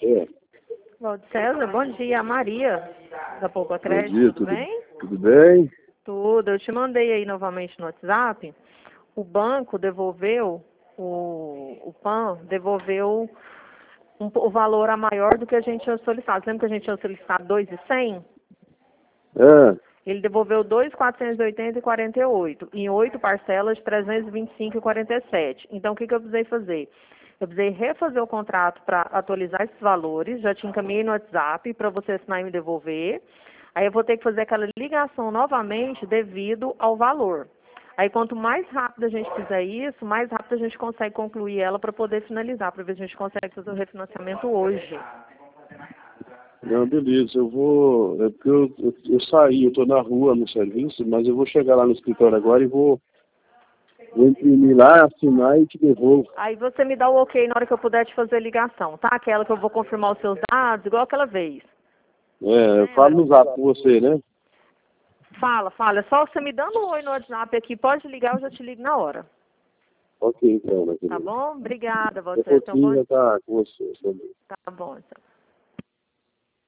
É. Valdo César, bom dia. A Maria, da Poupa Crédito, Bom dia, tudo bem? Tudo bem? Tudo. Eu te mandei aí novamente no WhatsApp. O banco devolveu, o PAN devolveu o valor a maior do que a gente tinha solicitado. Lembra que a gente tinha solicitado 2.100? É. Ele devolveu 2.480,48 em 8 parcelas de 325,47. Então, o que eu precisei fazer? Eu precisei refazer o contrato para atualizar esses valores, já te encaminhei no WhatsApp para você assinar e me devolver. Aí eu vou ter que fazer aquela ligação novamente devido ao valor. Aí quanto mais rápido a gente fizer isso, mais rápido a gente consegue concluir ela para poder finalizar, para ver se a gente consegue fazer o refinanciamento hoje. Não, beleza, eu vou. É porque eu saí, eu tô na rua no serviço, mas eu vou chegar lá no escritório agora e vou imprimir lá, assinar e te devolvo. Aí você me dá o ok na hora que eu puder te fazer a ligação, tá? Aquela que eu vou confirmar os seus dados, igual aquela vez. É, eu falo no zap com você, né? Fala. É só você me dando um oi no WhatsApp aqui, pode ligar, eu já te ligo na hora. Ok, então, Tá bom? Obrigada, Daqui você. a Então, bom... pouquinho já tá com você também. Tá bom, então.